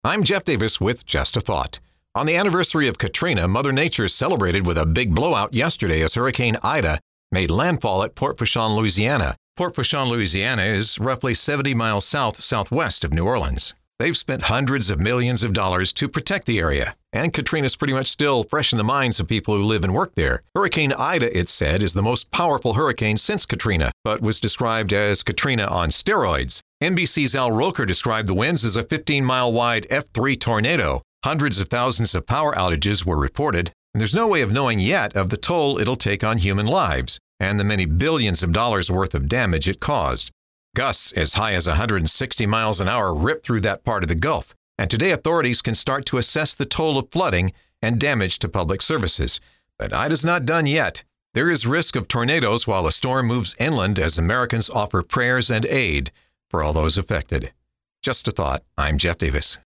I'm Jeff Davis with Just a Thought. On the anniversary of Katrina, Mother Nature celebrated with a big blowout yesterday as Hurricane Ida made landfall at Port Fourchon, Louisiana. Port Fourchon, Louisiana is roughly 70 miles southwest of New Orleans. They've spent hundreds of millions of dollars to protect the area, and Katrina's pretty much still fresh in the minds of people who live and work there. Hurricane Ida, it's said, is the most powerful hurricane since Katrina, but was described as Katrina on steroids. NBC's Al Roker described the winds as a 15-mile-wide F3 tornado. Hundreds of thousands of power outages were reported, and there's no way of knowing yet of the toll it'll take on human lives and the many billions of dollars worth of damage it caused. Gusts as high as 160 miles an hour ripped through that part of the Gulf, and today authorities can start to assess the toll of flooding and damage to public services. But Ida's not done yet. There is risk of tornadoes while the storm moves inland as Americans offer prayers and aid for all those affected. Just a thought. I'm Jeff Davis.